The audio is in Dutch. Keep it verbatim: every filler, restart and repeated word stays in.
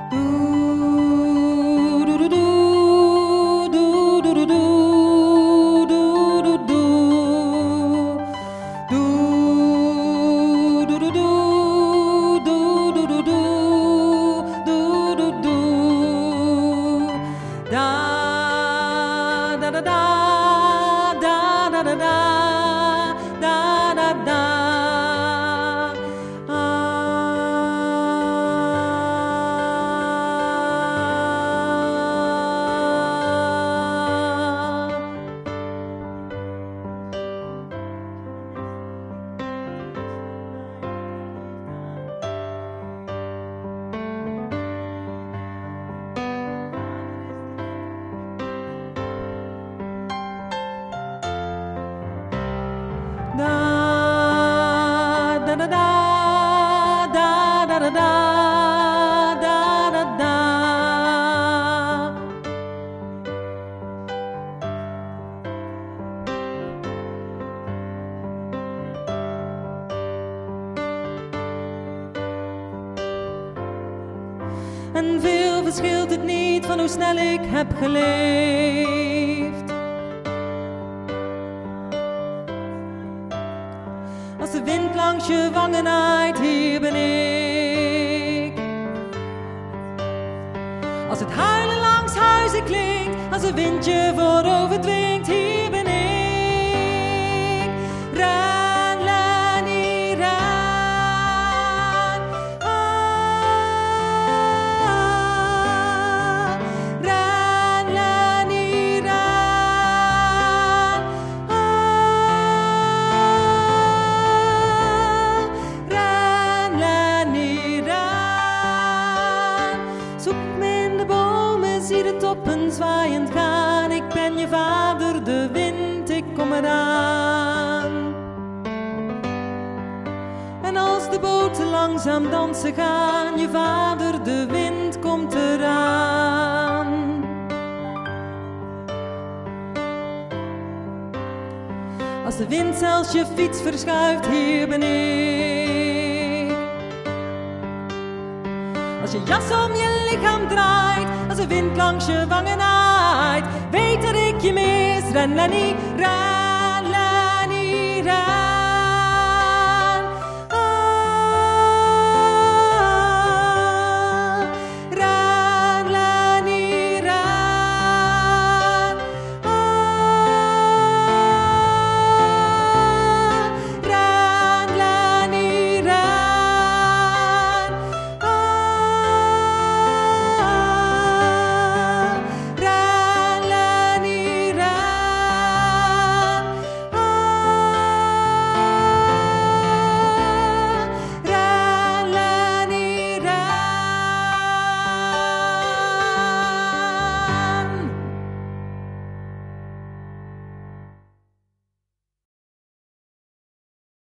En veel verschilt het niet van hoe snel ik heb geleefd. Als de wind langs je wangen naait, hier ben ik. Als het huilen langs huizen klinkt, als een windje voorover dwingt, hier ben ik. Ren, Lenny, ren. Ah, ren, Lenny, ren. Ah, ren, Lenny, ren. Zoek me in de bomen, zie de toppen zwaaiend gaan. Ik ben je vader, de wind, ik kom eraan. En als de boten langzaam dansen gaan, je vader, de wind, komt eraan. Als de wind zelfs je fiets verschuift, hier ben ik. Als je jas om je lichaam draait, als de wind langs je wangen naait, weet dat ik je mis. Ren, Lenny, ren, Lenny, ren.